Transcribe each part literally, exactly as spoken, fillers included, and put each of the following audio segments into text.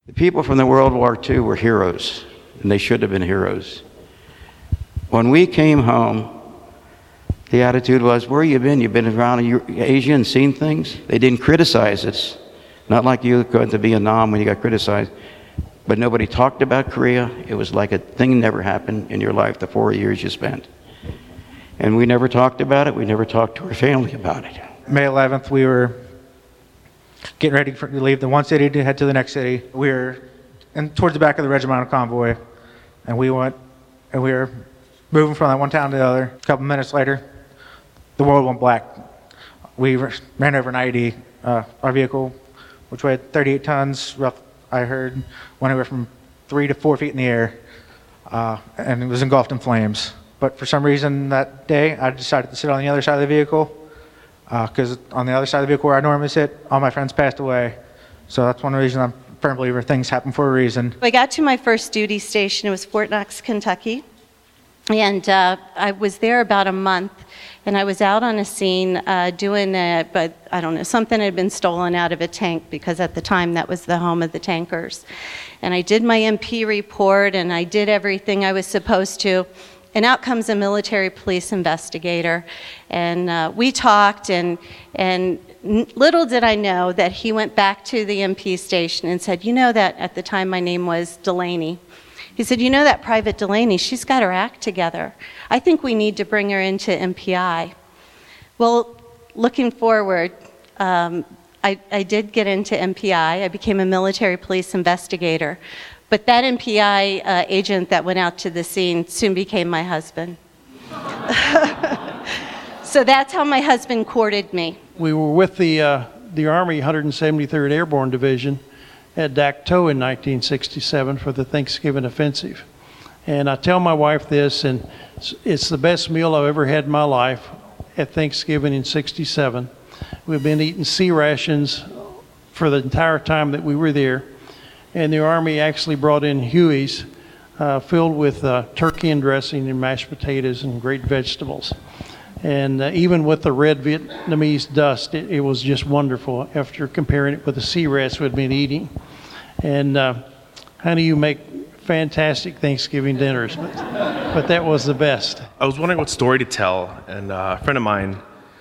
The people from the World War Two were heroes, and they should have been heroes. When we came home, the attitude was, where you been? You've been around Asia and seen things? They didn't criticize us. Not like you going to Vietnam when you got criticized. But nobody talked about Korea. It was like a thing never happened in your life, the four years you spent. And we never talked about it. We never talked to our family about it. May eleventh, we were getting ready for, to leave the one city to head to the next city. We were in, towards the back of the regimental convoy, and we went, and we were moving from that one town to the other. A couple minutes later, the world went black. We ran over an I E D. Uh, our vehicle, which weighed thirty-eight tons, rough, I heard, went anywhere from three to four feet in the air, uh, and it was engulfed in flames. But for some reason that day, I decided to sit on the other side of the vehicle, because uh, on the other side of the vehicle where I normally sit, all my friends passed away. So that's one reason I'm a firm believer things happen for a reason. I got to my first duty station. It was Fort Knox, Kentucky. And uh, I was there about a month, and I was out on a scene uh, doing a, but I don't know, something had been stolen out of a tank, because at the time that was the home of the tankers. And I did my M P report, and I did everything I was supposed to. And out comes a military police investigator, and uh, we talked, and and little did I know that he went back to the M P station and said, you know that at the time my name was Delaney. He said, you know that Private Delaney, she's got her act together. I think we need to bring her into M P I. Well, looking forward, um, I, I did get into M P I. I became a military police investigator. But that M P I uh, agent that went out to the scene soon became my husband. So that's how my husband courted me. We were with the, uh, the Army one hundred seventy-third Airborne Division at Dak To in nineteen sixty-seven for the Thanksgiving Offensive. And I tell my wife this, and it's the best meal I've ever had in my life at Thanksgiving in sixty-seven. We've been eating sea rations for the entire time that we were there. And the Army actually brought in Huey's uh, filled with uh, turkey and dressing and mashed potatoes and great vegetables. And uh, even with the red Vietnamese dust, it, it was just wonderful after comparing it with the sea rats we'd been eating. And uh, honey, you make fantastic Thanksgiving dinners, but, but that was the best. I was wondering what story to tell, and uh, a friend of mine,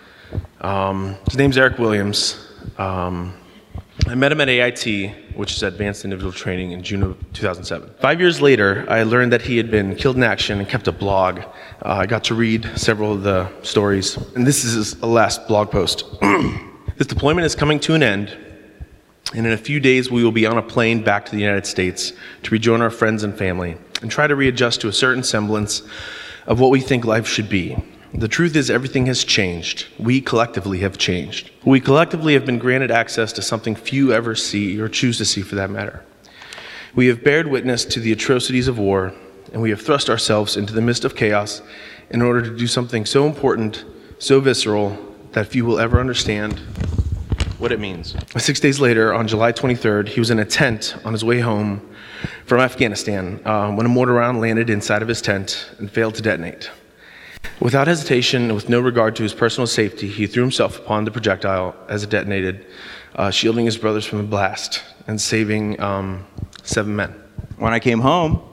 um, his name's Eric Williams. Um, I met him at A I T, which is Advanced Individual Training, in June of two thousand seven. Five years later, I learned that he had been killed in action and kept a blog. Uh, I got to read several of the stories, and this is his last blog post. This deployment is coming to an end, and in a few days we will be on a plane back to the United States to rejoin our friends and family and try to readjust to a certain semblance of what we think life should be. The truth is, everything has changed. We collectively have changed. We collectively have been granted access to something few ever see, or choose to see for that matter. We have bared witness to the atrocities of war, and we have thrust ourselves into the midst of chaos in order to do something so important, so visceral, that few will ever understand what it means. Six days later, on July twenty-third, he was in a tent on his way home from Afghanistan uh, when a mortar round landed inside of his tent and failed to detonate. Without hesitation and with no regard to his personal safety, he threw himself upon the projectile as it detonated, uh, shielding his brothers from the blast and saving um, seven men. When I came home,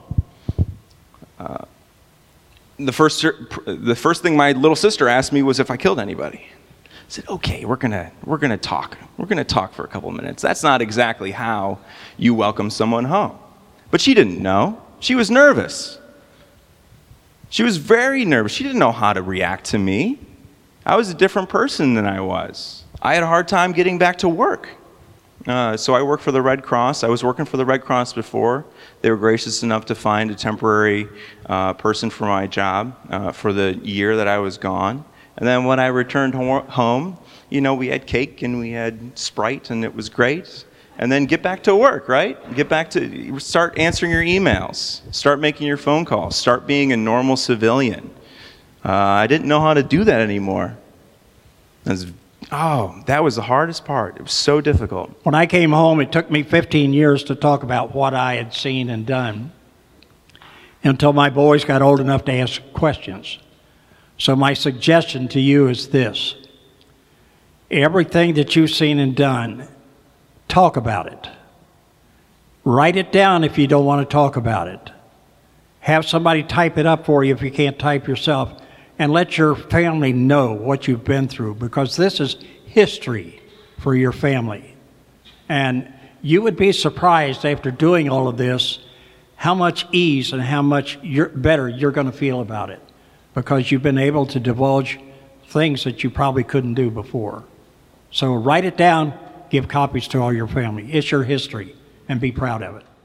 uh, the first the first thing my little sister asked me was if I killed anybody. I said, "Okay, we're gonna we're gonna talk. We're gonna talk for a couple minutes." That's not exactly how you welcome someone home. But she didn't know. She was nervous. She was very nervous. She didn't know how to react to me. I was a different person than I was. I had a hard time getting back to work. Uh, so I worked for the Red Cross. I was working for the Red Cross before. They were gracious enough to find a temporary uh, person for my job uh, for the year that I was gone. And then when I returned ho- home, you know, we had cake and we had Sprite, and it was great. And then get back to work, right? Get back to, start answering your emails. Start making your phone calls. Start being a normal civilian. Uh, I didn't know how to do that anymore. It was, oh, that was the hardest part. It was so difficult. When I came home, it took me fifteen years to talk about what I had seen and done until my boys got old enough to ask questions. So my suggestion to you is this. Everything that you've seen and done, talk about it. Write it down if you don't want to talk about it. Have somebody type it up for you if you can't type yourself, and let your family know what you've been through, because this is history for your family. And you would be surprised after doing all of this how much ease and how much you're, better you're going to feel about it, because you've been able to divulge things that you probably couldn't do before. So write it down, give copies to all your family. It's your history, and be proud of it.